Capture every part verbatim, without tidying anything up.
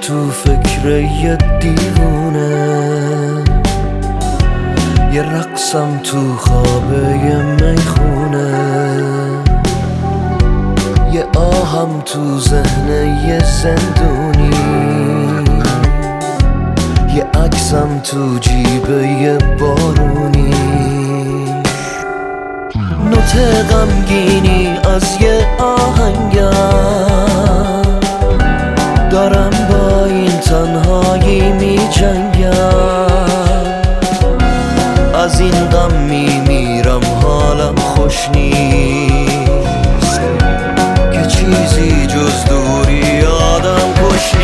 تو فکر یه دیوونه، یه رقصم تو خوابه یه میخونه، یه آهم تو ذهن یه زندونی، یه عکسم تو جیب یه بارونی، نوت غمگینی از یه آهنگم، دارم با این تنهایی می جنگم، از این غم می میرم حالم خوش نیست، که چیزی جز دوری آدم کش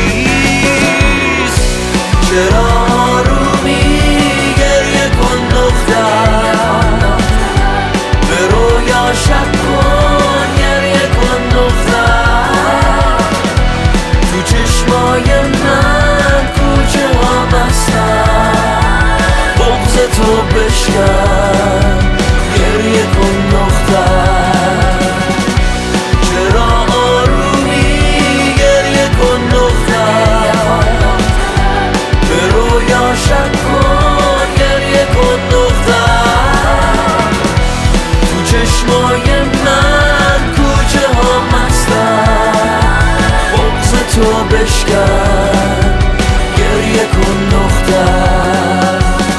نیست. چرا آرومی گریه کن دختر، به رویا شب کن گریه کن دختر، تو چشمای من کوچه ها مستن، بغض تو بشکن گریه کن دختر. چرا آرومی گریه کن دختر، به رویا شب کن گریه کن دختر، تو چشمای من کوچه ها مستن، بغض تو بشکن گریه کن دختر.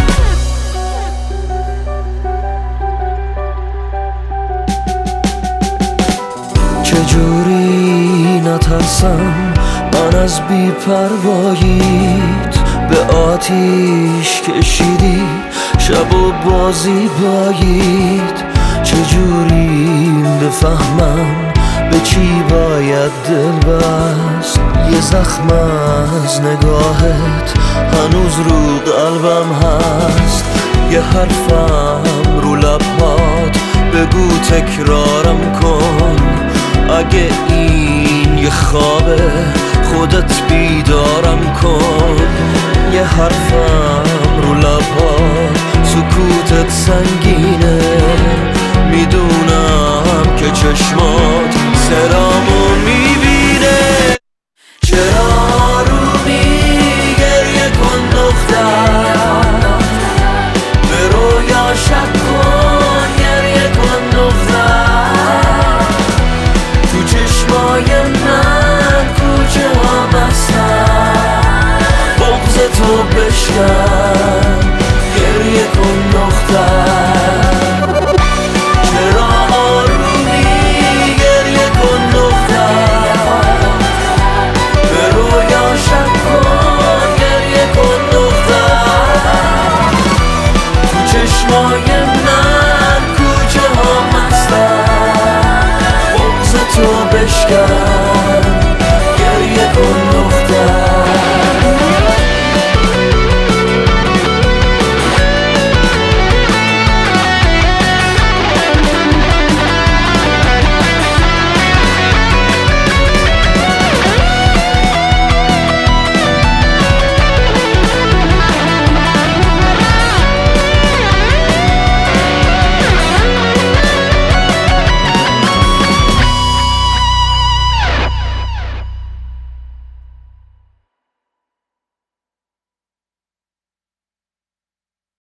چجوری نترسم من از بی‌پرواییت، به آتیش کشیدی شب و بازی بایید. چجوری بفهمم به چی باید دل بست، یه زخم از نگاهت هنوز رو قلبم هست، یه حرفم رو لبات بگو تکرارم کن، اگه این یه خوابه خودت بیدارم کن، یه حرفم رو لبات سکوتت سنگینه، میدونم که چشمات سرامو میبینه. چرا آرومی گریه کن دختر، به رویا شب کن گریه کن دختر، تو چشمای من کوچه ها مستن، بغض تو بشکن